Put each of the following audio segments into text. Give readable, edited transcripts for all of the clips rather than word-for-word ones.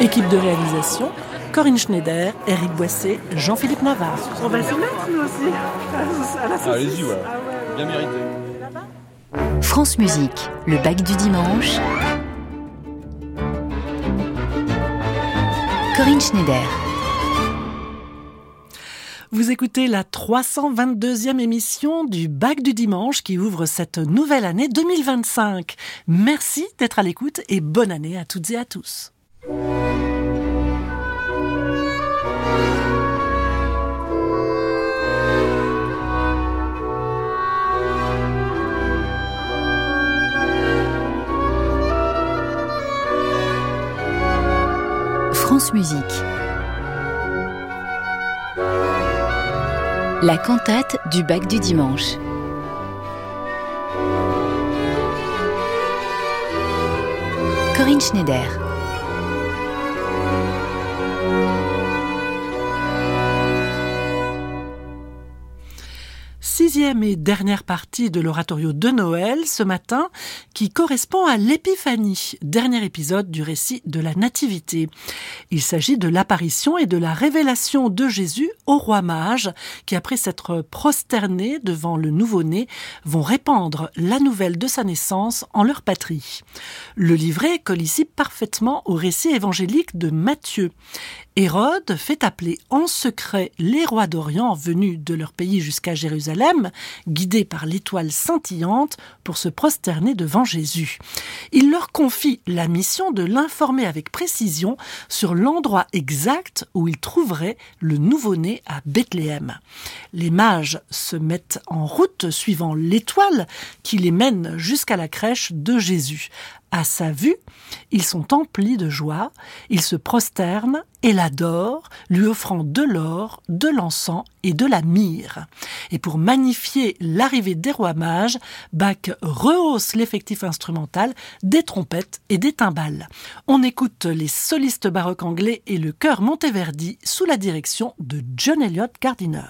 Équipe de réalisation, Corinne Schneider, Éric Boissé, Jean-Philippe Navarre. On va se mettre nous aussi à la saucisse. Allez-y, voilà. Bien mérité. France Musique, le bac du dimanche. Corinne Schneider. Vous écoutez la 322e émission du Bac du dimanche qui ouvre cette nouvelle année 2025. Merci d'être à l'écoute et bonne année à toutes et à tous. France Musique. La cantate du bac du dimanche. Corinne Schneider. Sixième et dernière partie de l'oratorio de Noël ce matin qui correspond à l'Épiphanie, dernier épisode du récit de la Nativité. Il s'agit de l'apparition et de la révélation de Jésus aux rois mages qui, après s'être prosternés devant le nouveau-né, vont répandre la nouvelle de sa naissance en leur patrie. Le livret colle ici parfaitement au récit évangélique de Matthieu. Hérode fait appeler en secret les rois d'Orient venus de leur pays jusqu'à Jérusalem, guidés par l'étoile scintillante, pour se prosterner devant Jésus. Il leur confie la mission de l'informer avec précision sur l'endroit exact où ils trouveraient le nouveau-né à Bethléem. Les mages se mettent en route suivant l'étoile qui les mène jusqu'à la crèche de Jésus. À sa vue, ils sont emplis de joie, ils se prosternent et l'adorent, lui offrant de l'or, de l'encens et de la myrrhe. Et pour magnifier l'arrivée des rois mages, Bach rehausse l'effectif instrumental des trompettes et des timbales. On écoute les solistes baroques anglais et le chœur Monteverdi sous la direction de John Eliot Gardiner.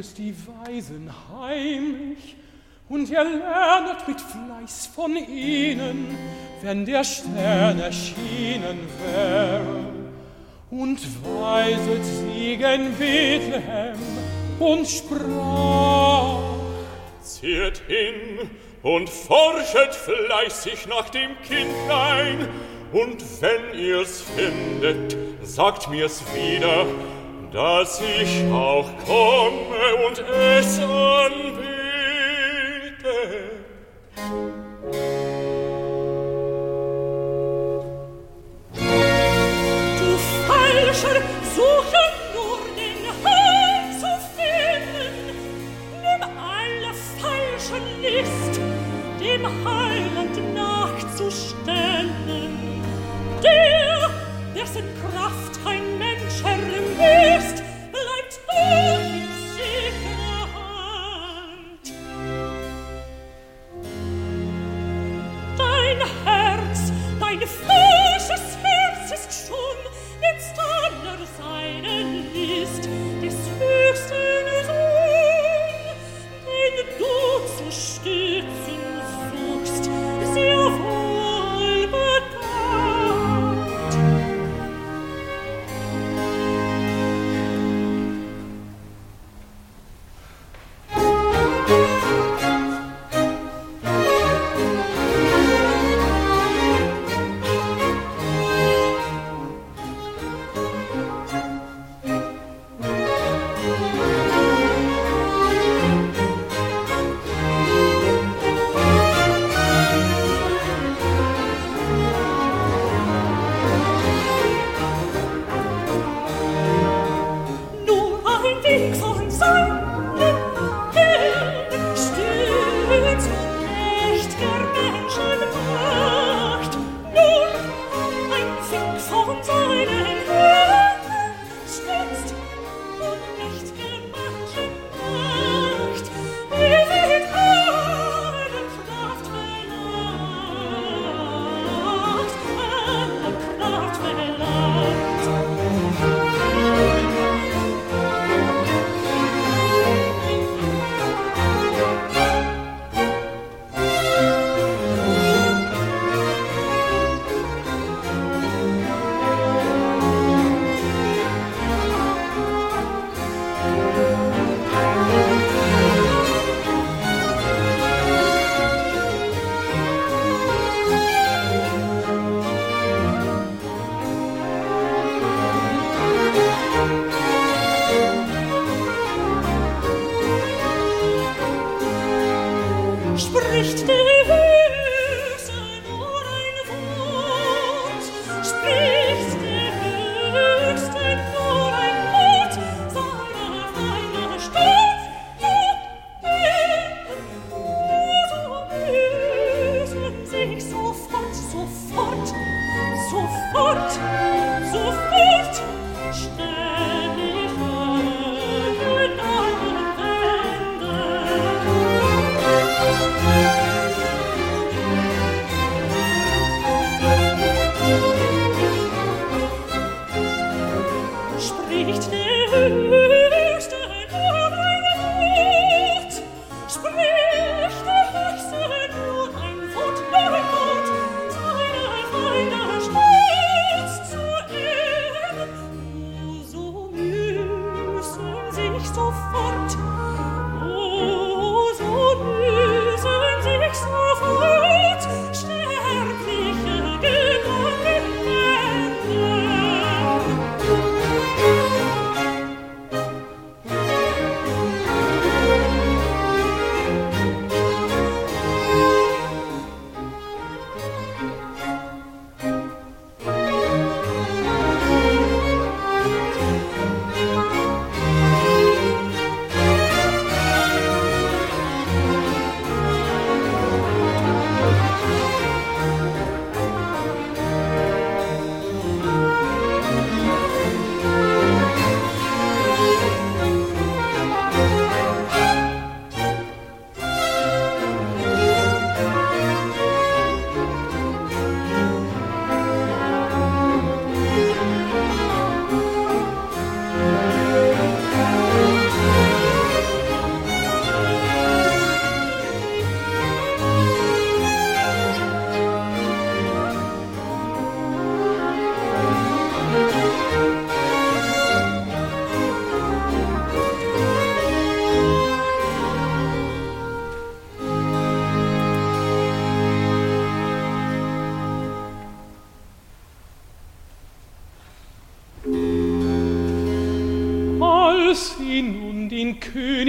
und die Weisen heimlich, und ihr lernet mit Fleiß von ihnen, wenn der Stern erschienen wäre. Und weiset sie gen Bethlehem und sprach: Zieht hin und forschet fleißig nach dem Kindlein, und wenn ihr's findet, sagt mir's wieder, dass ich auch komme und es anbete. Du Falscher, suche nur den Herrn zu finden. Nimm alle falschen List, dem Heiland nachzustellen. Der, dessen Kraft ein Mensch ermisst, bleibt nur in sicherer Hand. Dein Herz, dein falsches Herz ist schon jetzt aller seinen List des höchsten Sohn, den du zu stützen suchst, sehr wohl bekannt. Spricht der Höchste nur ein Wort, spricht der Höchste nur ein Wort, seiner feiner Stolz so lösen sich sofort, ständig alle Wände.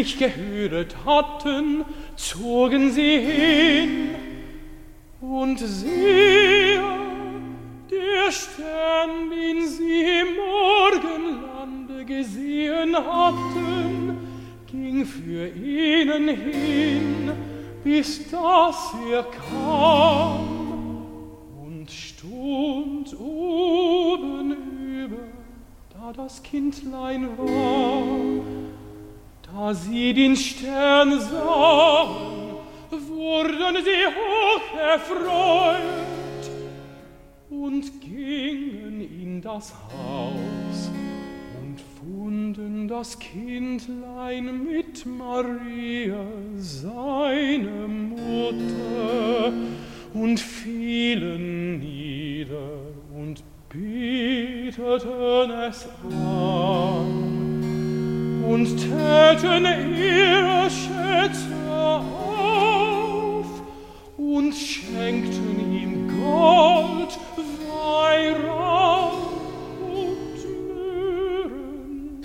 lieblich gehöret hatten, zogen sie hin, und siehe, der Stern, den sie im Morgenlande gesehen hatten, ging für ihnen hin, bis dass er kam und stund oben über, da das Kindlein war. Da sie den Stern sahen, wurden sie hoch erfreut und gingen in das Haus und funden das Kindlein mit Maria, seine Mutter, und fielen nieder und beteten es an und täten ihre Schätze auf und schenkten ihm Gold, Weihrauch und Myrrhen.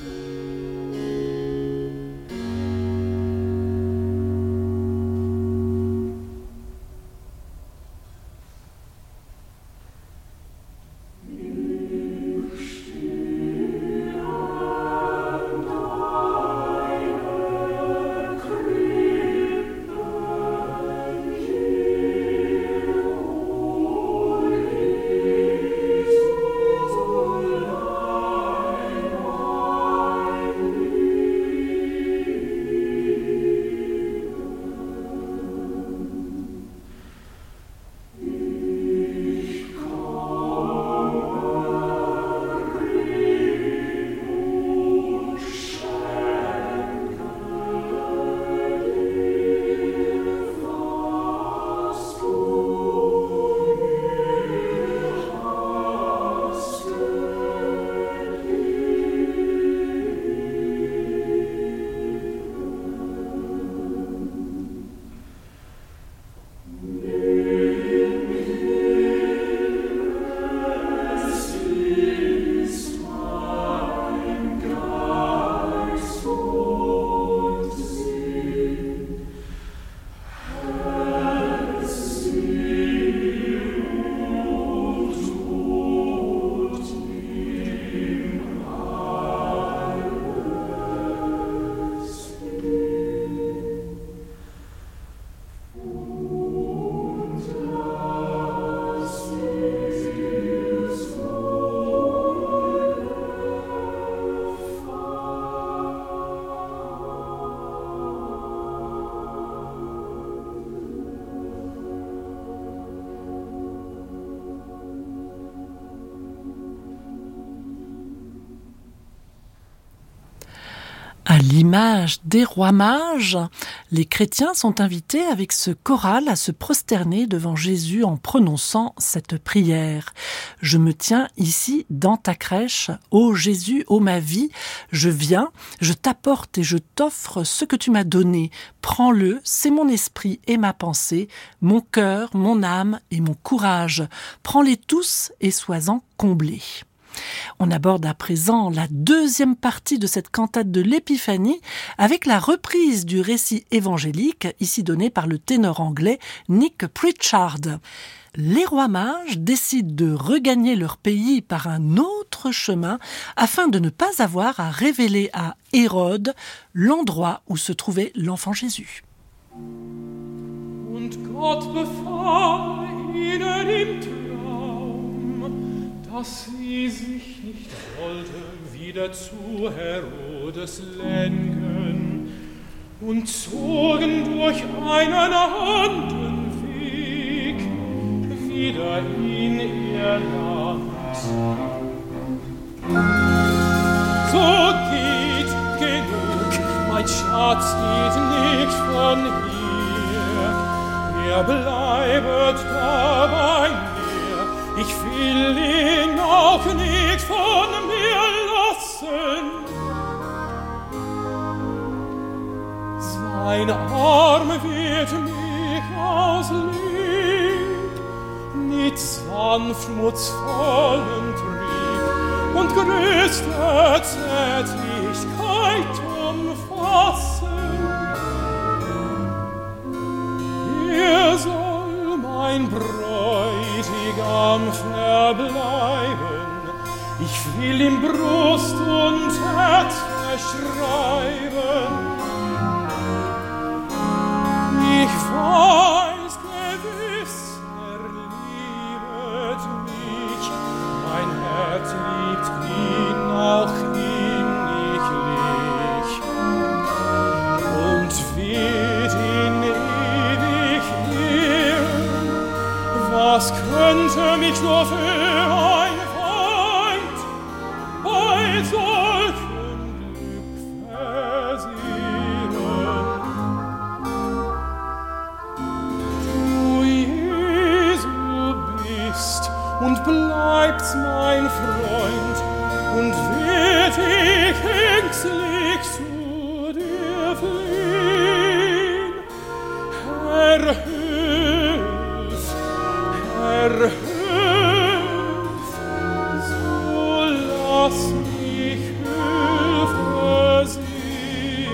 À l'image des rois mages, les chrétiens sont invités avec ce choral à se prosterner devant Jésus en prononçant cette prière. Je me tiens ici dans ta crèche, ô Jésus, ô ma vie, je viens, je t'apporte et je t'offre ce que tu m'as donné. Prends-le, c'est mon esprit et ma pensée, mon cœur, mon âme et mon courage. Prends-les tous et sois-en comblés. On aborde à présent la deuxième partie de cette cantate de l'Épiphanie avec la reprise du récit évangélique, ici donné par le ténor anglais Nick Pritchard. Les rois mages décident de regagner leur pays par un autre chemin afin de ne pas avoir à révéler à Hérode l'endroit où se trouvait l'enfant Jésus. Und Gott befahl ihnen im Traum, dass sie sich nicht sollten wieder zu Herodes lenken und zogen durch einen anderen Weg wieder in ihr Land. So geht genug, mein Schatz geht nicht von hier, er bleibet da bei mir, ich will ihn auch nicht von mir lassen. Sein Arm wird mich aus Lieb mit sanftmutsvollen Trieb und größter Zärtlichkeit umfassen. mein Bräutigam verbleiben. Ich will ihm Brust und Herz verschreiben. Ich weiß gewiss, liebet mich, mein Herz liebt ihn auch inniglich und wird ihn ewig lieben. Was könnte mich nur für ein Feind bei solchem Glück versiegen? Und bleibt's mein Freund und wird ich ängstlich zu dir fliehen. Herr, hilf, so lass mich Hilfe sehen.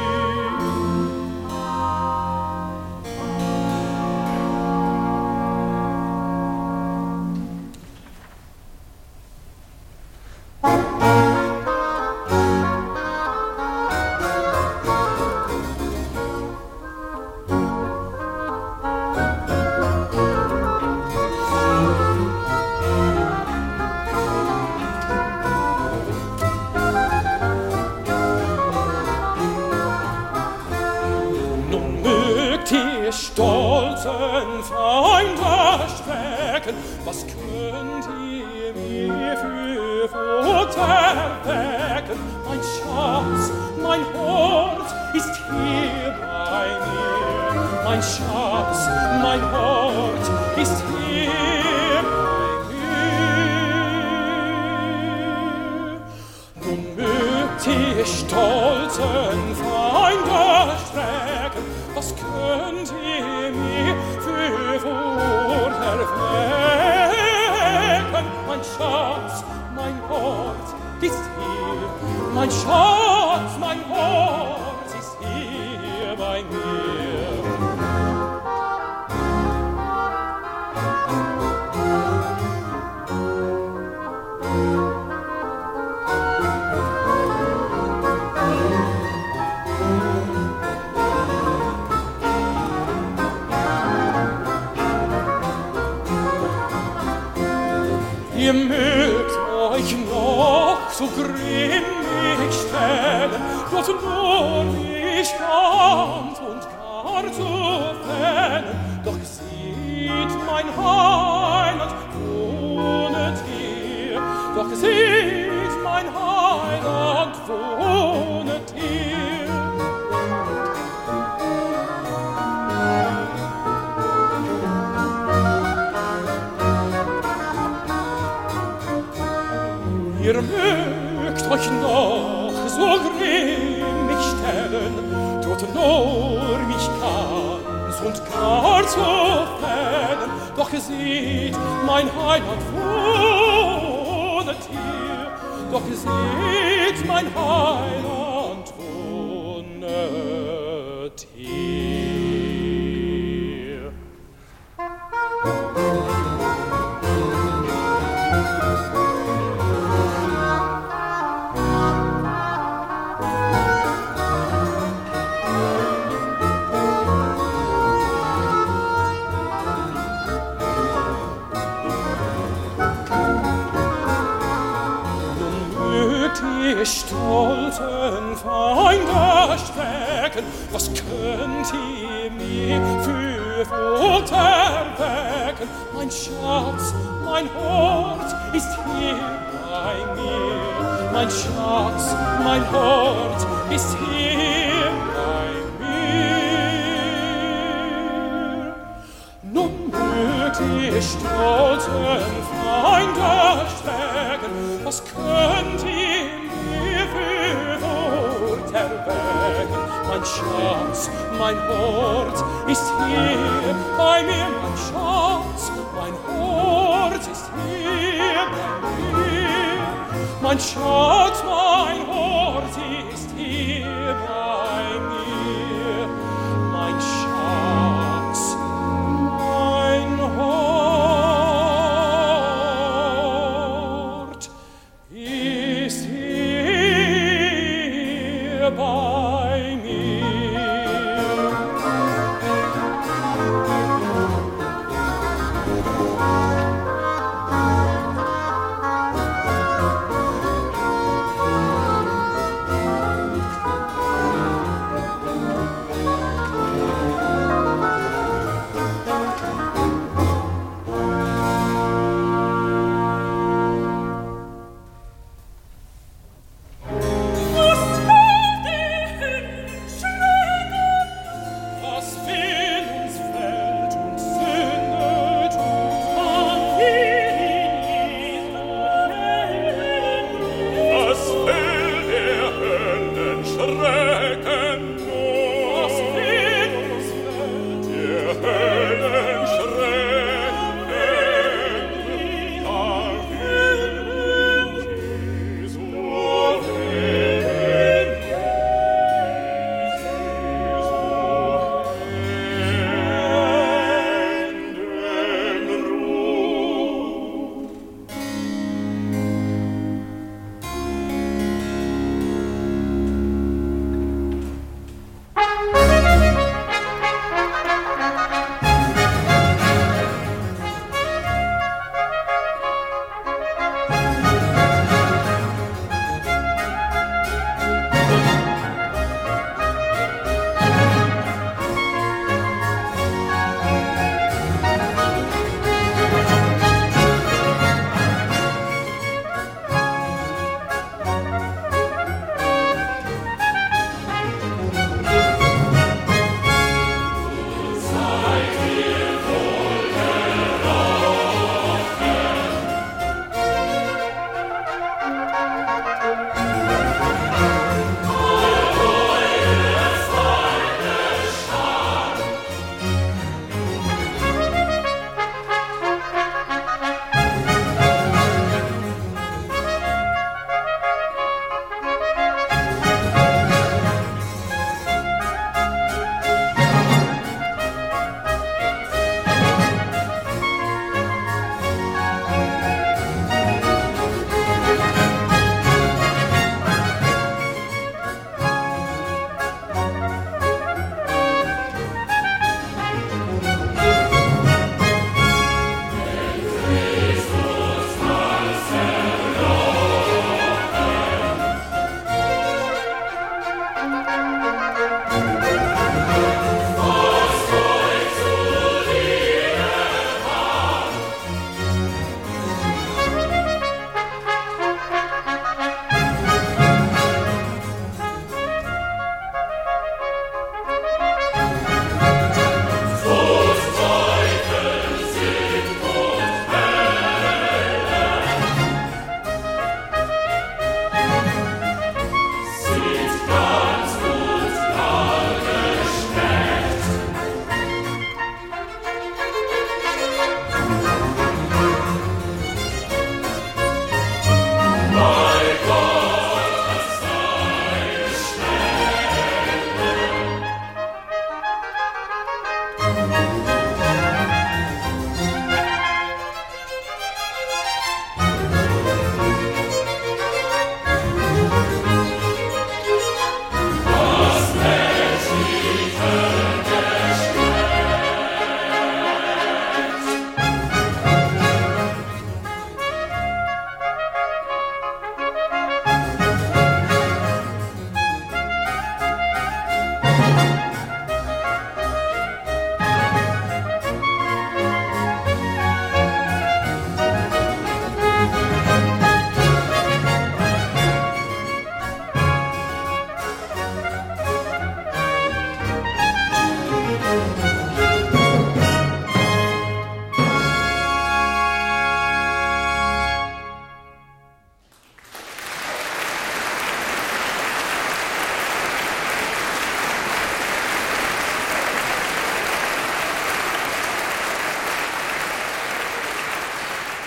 Stolzen Feinde strecken, was könnt ihr mir für Futter wecken? Mein Schatz, mein Hort ist hier bei mir. Mein Schatz, mein Hort ist hier bei mir. Nun mögt ihr stolzen Feinde strecken, was könnt ihr mir für Vorteil wecken? Mein Schatz, mein Hort ist hier. Mein Schatz, mein Hort ist hier bei mir. Ihr mögt euch noch so grimmig stellen, dort nur nicht Hand und gar zu fällen. Doch seht, mein Heiland wohnet hier. Doch seht, mein Heiland wohnet hier. Ihr mögt euch noch so grimmig stellen, tut nur mich ganz und gar zu fällen. Doch seht, mein Heiland wohnet hier. Doch seht, mein Heiland wohnet hier. Ihr stolzen Feinde strecken, was könnt ihr mir für Futter wecken? Mein Schatz, mein Hort ist hier bei mir. Mein Schatz, mein Hort ist hier bei mir. Nun mögt ihr stolzen Feinde strecken, was könnt ihr erwecken? Mein Schatz, mein Hort ist hier bei mir. Mein Schatz, mein Hort ist hier bei mir. Mein Schatz, mein Hort ist hier bei mir. Mein Schatz, mein Hort.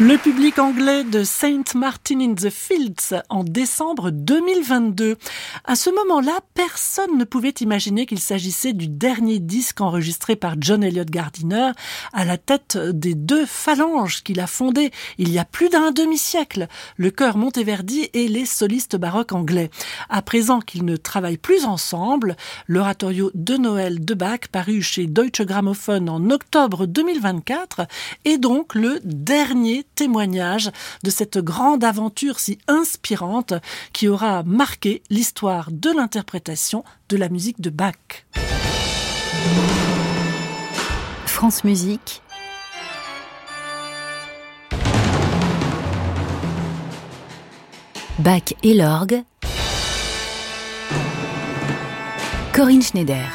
Le public anglais de Saint Martin in the Fields en décembre 2022. À ce moment-là, personne ne pouvait imaginer qu'il s'agissait du dernier disque enregistré par John Eliot Gardiner à la tête des deux phalanges qu'il a fondées il y a plus d'un demi-siècle, le chœur Monteverdi et les solistes baroques anglais. À présent qu'ils ne travaillent plus ensemble, l'oratorio de Noël de Bach, paru chez Deutsche Grammophon en octobre 2024, est donc le dernier témoignage de cette grande aventure si inspirante qui aura marqué l'histoire de l'interprétation de la musique de Bach. France Musique. Bach et l'orgue. Corinne Schneider.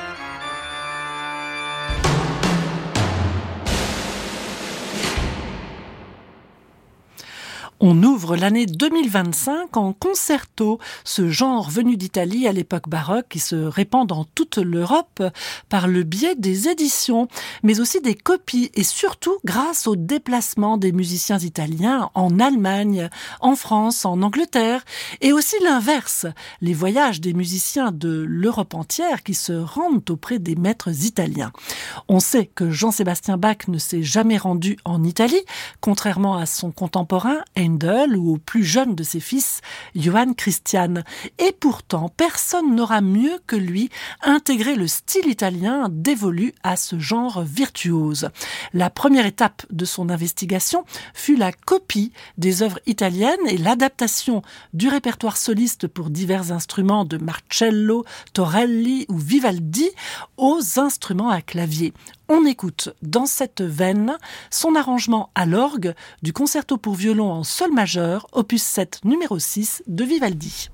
On ouvre l'année 2025 en concerto, ce genre venu d'Italie à l'époque baroque qui se répand dans toute l'Europe par le biais des éditions, mais aussi des copies et surtout grâce au déplacement des musiciens italiens en Allemagne, en France, en Angleterre et aussi l'inverse, les voyages des musiciens de l'Europe entière qui se rendent auprès des maîtres italiens. On sait que Jean-Sébastien Bach ne s'est jamais rendu en Italie, contrairement à son contemporain ou au plus jeune de ses fils, Johann Christian. Et pourtant, personne n'aura mieux que lui intégré le style italien dévolu à ce genre virtuose. La première étape de son investigation fut la copie des œuvres italiennes et l'adaptation du répertoire soliste pour divers instruments de Marcello, Torelli ou Vivaldi aux instruments à clavier. On écoute dans cette veine son arrangement à l'orgue du concerto pour violon en sol majeur, opus 7 numéro 6 de Vivaldi.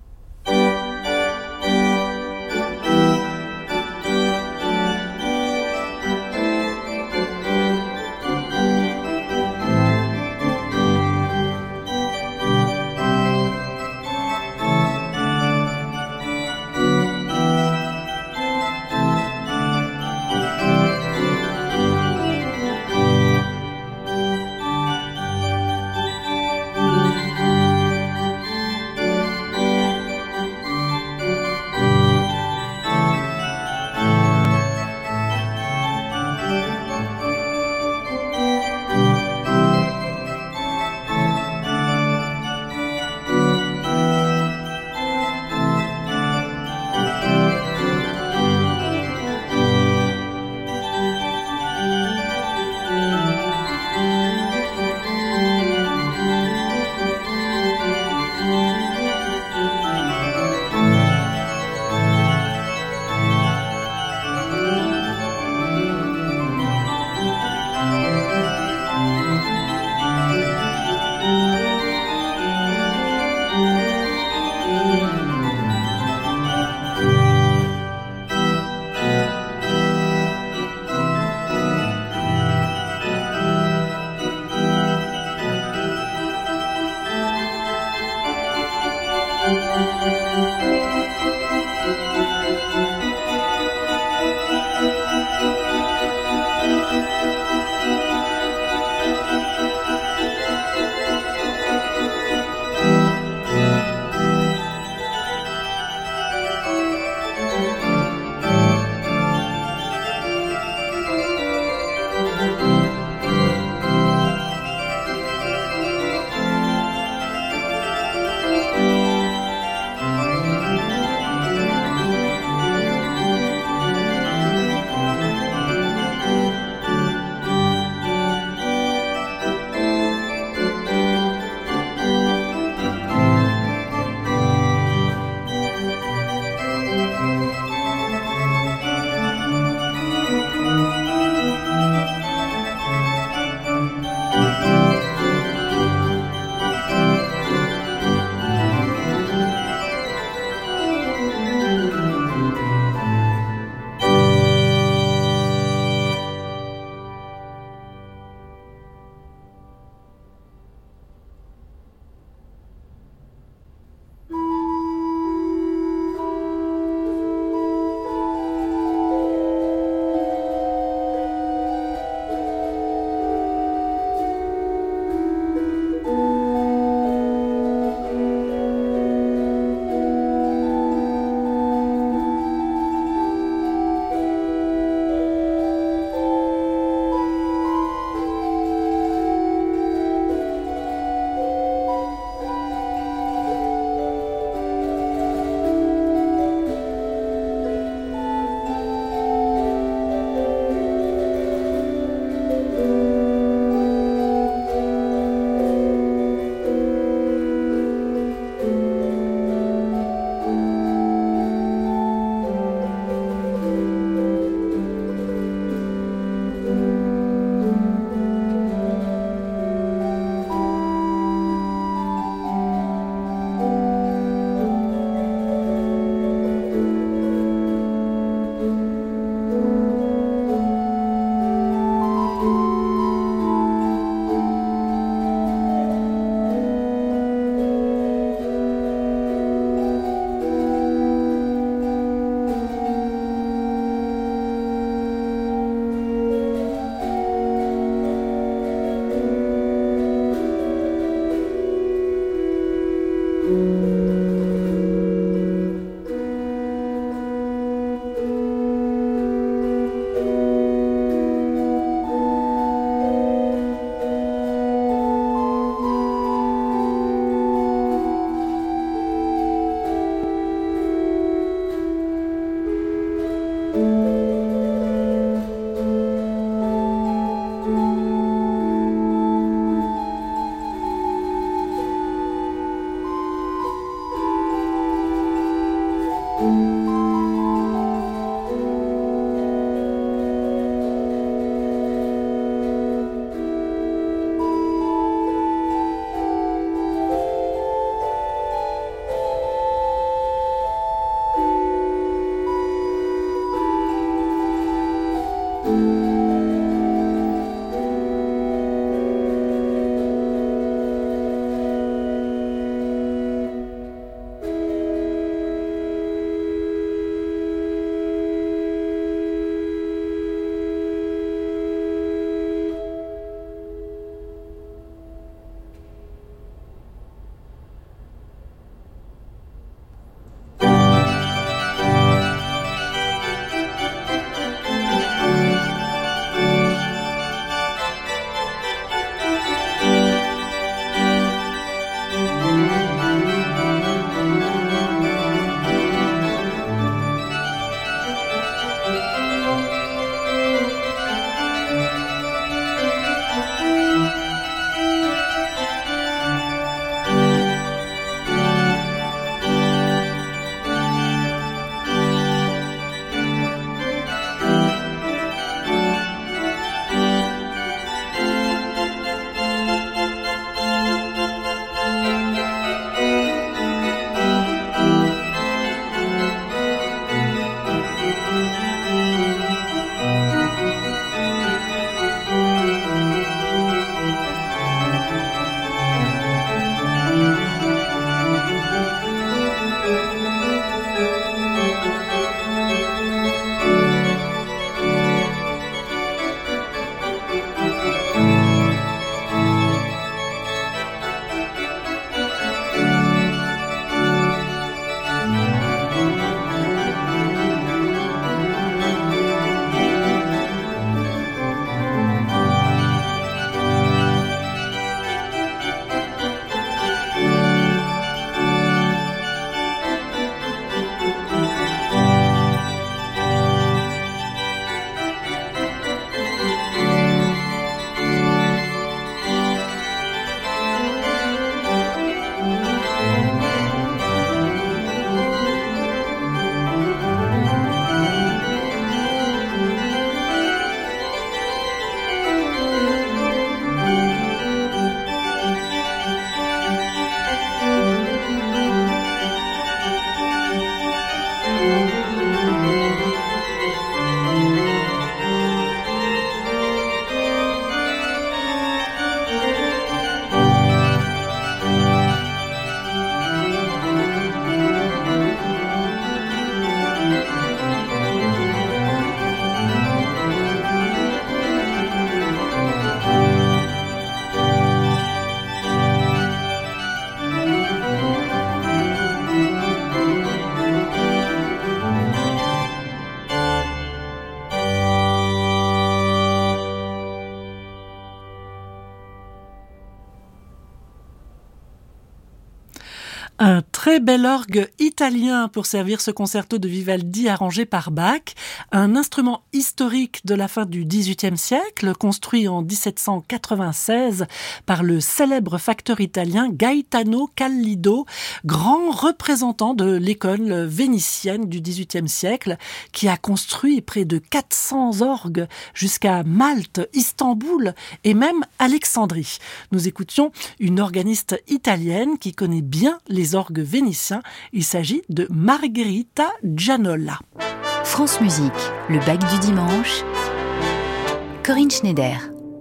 Un très bel orgue italien pour servir ce concerto de Vivaldi arrangé par Bach, un instrument historique de la fin du XVIIIe siècle, construit en 1796 par le célèbre facteur italien Gaetano Callido, grand représentant de l'école vénitienne du XVIIIe siècle, qui a construit près de 400 orgues jusqu'à Malte, Istanbul et même Alexandrie. Nous écoutions une organiste italienne qui connaît bien les orgues vénitiens. Il s'agit de Margherita Gianola. France Musique, le bac du dimanche. Corinne Schneider.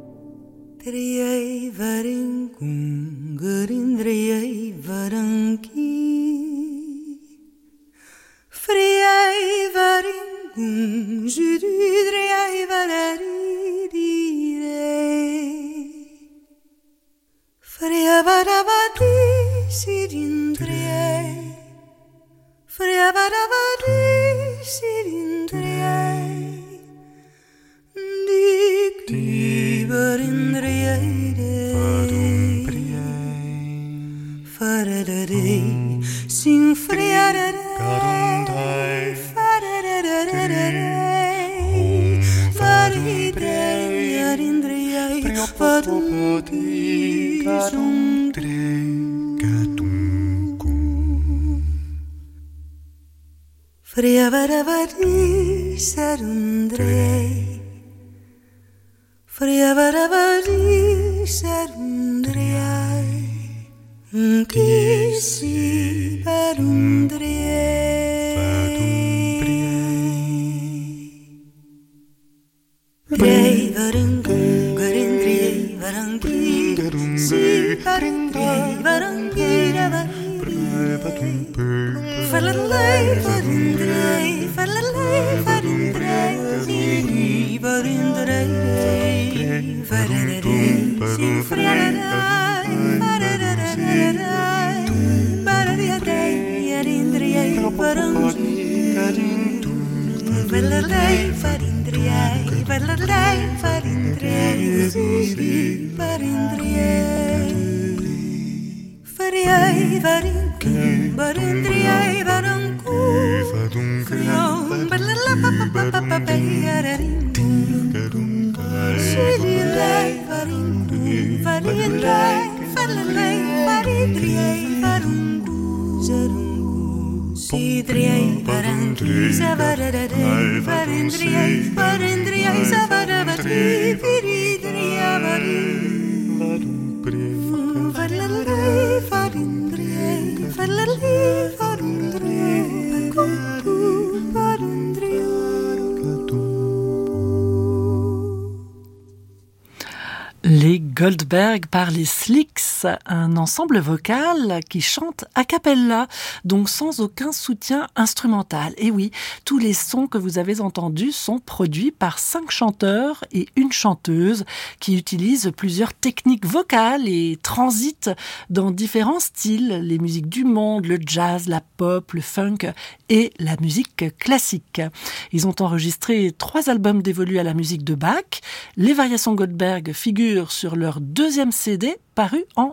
Les Goldberg par les Slicks, un ensemble vocal qui chante a cappella, donc sans aucun soutien instrumental. Et oui, tous les sons que vous avez entendus sont produits par 5 chanteurs et une chanteuse qui utilisent plusieurs techniques vocales et transitent dans différents styles, les musiques du monde, le jazz, la pop, le funk et la musique classique. Ils ont enregistré 3 albums dévolus à la musique de Bach. Les variations Goldberg figurent sur leur 2e CD paru en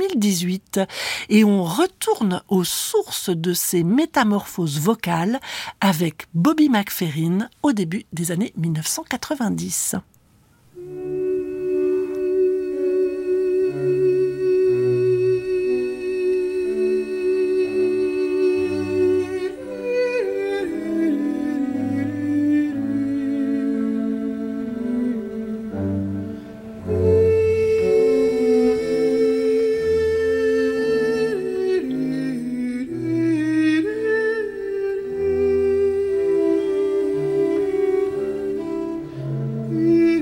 2018. Et on retourne aux sources de ces métamorphoses vocales avec Bobby McFerrin au début des années 1990. Mm-hmm.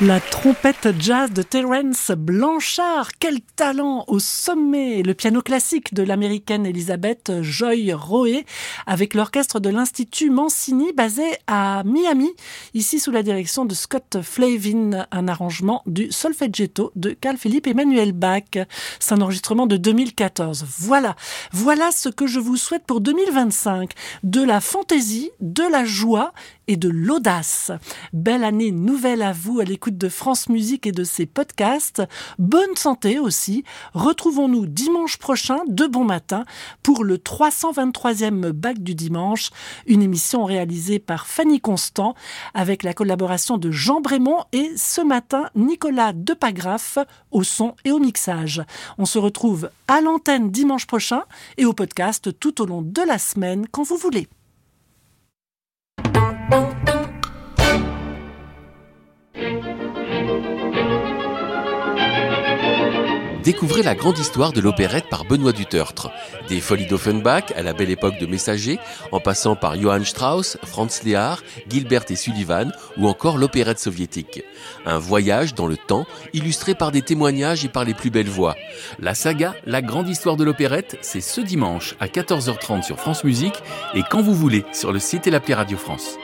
La trompette jazz de Terence Blanchard, quel talent au sommet! Le piano classique de l'américaine Elizabeth Joy Roe avec l'orchestre de l'Institut Mancini basé à Miami, ici sous la direction de Scott Flavin, un arrangement du Solfeggetto de Carl Philipp Emanuel Bach. C'est un enregistrement de 2014. Voilà ce que je vous souhaite pour 2025. De la fantaisie, de la joie et de l'audace. Belle année nouvelle à vous à l'écoute de France Musique et de ses podcasts. Bonne santé aussi. Retrouvons-nous dimanche prochain de bon matin pour le 323e Bac du dimanche, une émission réalisée par Fanny Constant avec la collaboration de Jean Brémond et ce matin Nicolas Depagraf au son et au mixage. On se retrouve à l'antenne dimanche prochain et au podcast tout au long de la semaine quand vous voulez. Découvrez la grande histoire de l'opérette par Benoît Dutertre. Des folies d'Offenbach à la belle époque de Messager, en passant par Johann Strauss, Franz Lehár, Gilbert et Sullivan ou encore l'opérette soviétique. Un voyage dans le temps illustré par des témoignages et par les plus belles voix. La saga La grande histoire de l'opérette, c'est ce dimanche à 14h30 sur France Musique et quand vous voulez sur le site et l'appli Radio France.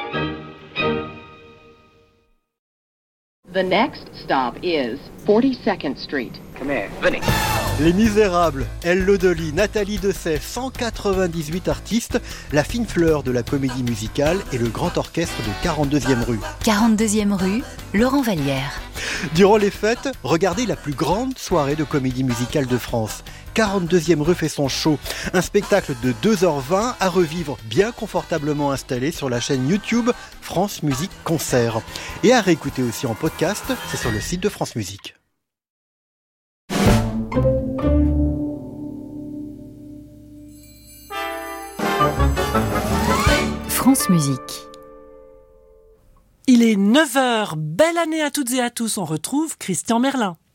The next stop is 42nd Street. Come here, Vinny. Les Misérables, Elle Lodoli, Nathalie Dessay, 198 artistes, la fine fleur de la comédie musicale et le grand orchestre de 42e rue. 42e rue, Laurent Vallière. Durant les fêtes, regardez la plus grande soirée de comédie musicale de France. 42e rue fait son show. Un spectacle de 2h20 à revivre bien confortablement installé sur la chaîne YouTube France Musique Concert. Et à réécouter aussi en podcast, c'est sur le site de France Musique. France Musique. Il est 9h. Belle année à toutes et à tous. On retrouve Christian Merlin.